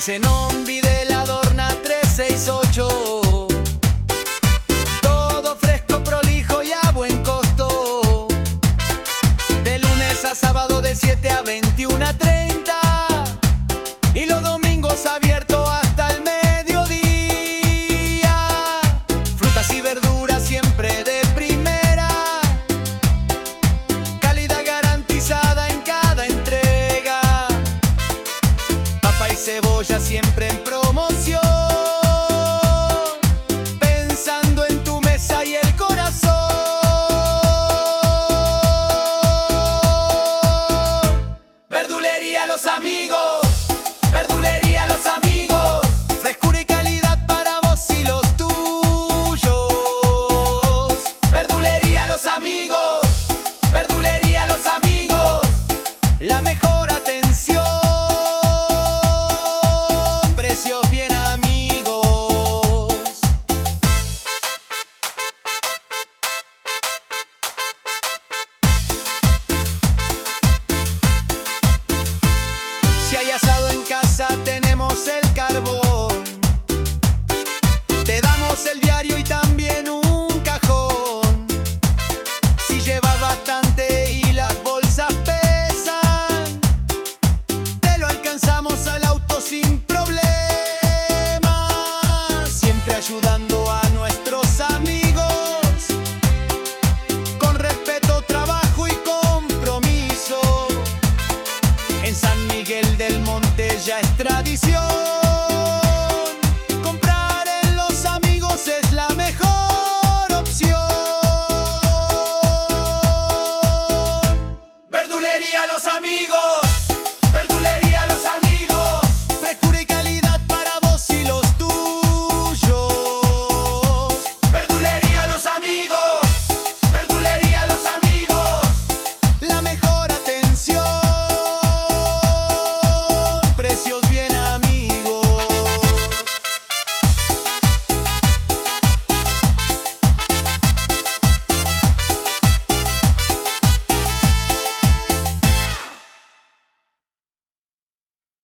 Zenombi de la Dorna 368. Todo fresco, prolijo y a buen costo. De lunes a sábado de 7 a 21:30. Y los domingos abierto hasta el mediodía. Frutas y verduras siempre de primera. Calidad garantizada en cada entrega. Papa y cebolla siempre en promoción. Pensando en tu mesa y el corazón. Verdulería Los Amigos. Verdulería Los Amigos. Frescura y calidad para vos y los tuyos. Verdulería Los Amigos. Verdulería Los Amigos. La mejor atención. Precios bien amigos. Si hay asado en casa tenemos el carbón. Te damos el diario y también un cajón. Si llevas bastante y las bolsas pesan, te lo alcanzamos al auto sin problema. Siempre ayudando a nuestros amigos. Con respeto, trabajo y compromiso. En San Miguel del Monte ya es tradición.